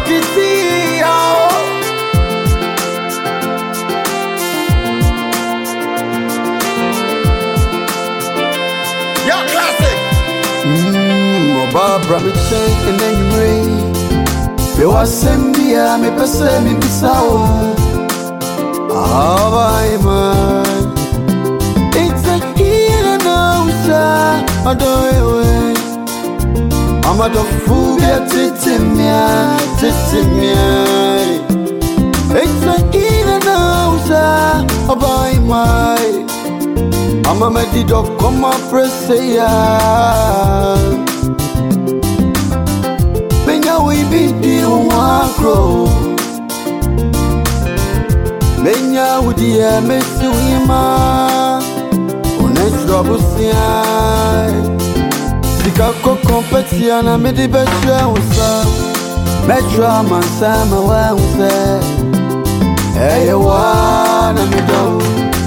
to see your classic. Barbara, me say, and then you rain. You was send me a person, me be sour. Ah, man. It's a here now, sir. I don't I'm a fool, get it in me, It's a here now, sir. I buy my. I'm a medi dog, come up, press we be the one grow. Menya with the MSUima on a trouble. Sikako competiana me the best Metro man sama wanse. Hey, wanna me do.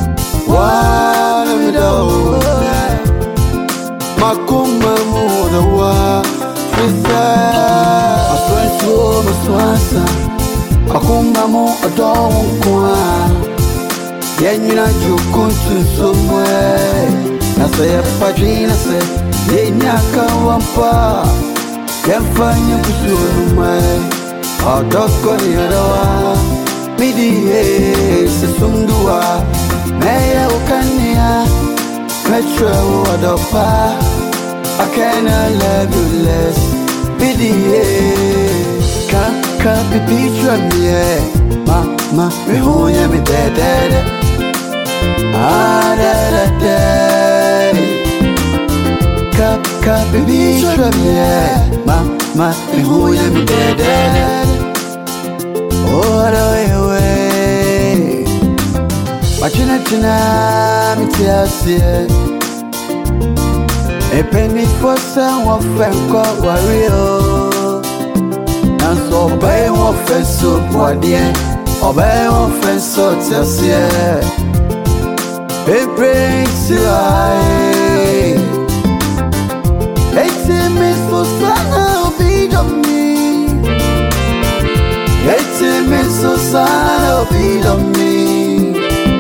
Makuma muda wa Maswasa Akumba mo adon kwa Yenyina jukuntu somwe Nasa ya padrina se Yenyaka wampa Kemfanya kusulumwe Odoko ni adawa Midi se sundua Meya ukania Metro wadopa I cannot love you less Ka picture me, ma, me who ya me dead. Ah, da. Ka picture me, ma, me who ya me dead. Oh, away. Watching me tell a penny for someone called warrior. And so by one face so body, or by one face so tessie. It brings you high. It's a miss for son be on me. It's a miss for son be on me.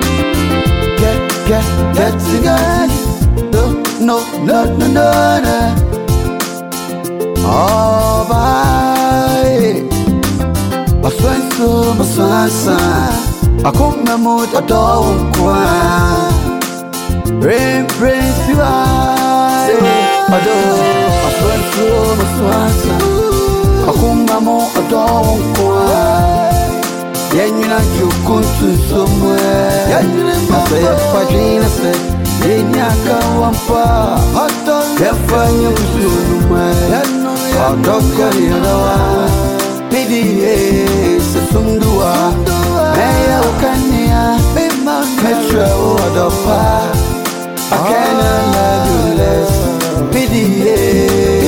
Get together. No. Oh, bye. Maswansa. I come na mood a dog kwa. Rain, you are. Maswansa. I come na mood a dog kwa. Yenyina jukuntu somewhere. I say a padrina say. Yenyaka wampa Kefanya kusuluma Odoko ni adawa Midi se sundua Meya ukania Metro wadopa I cannot love you less Midi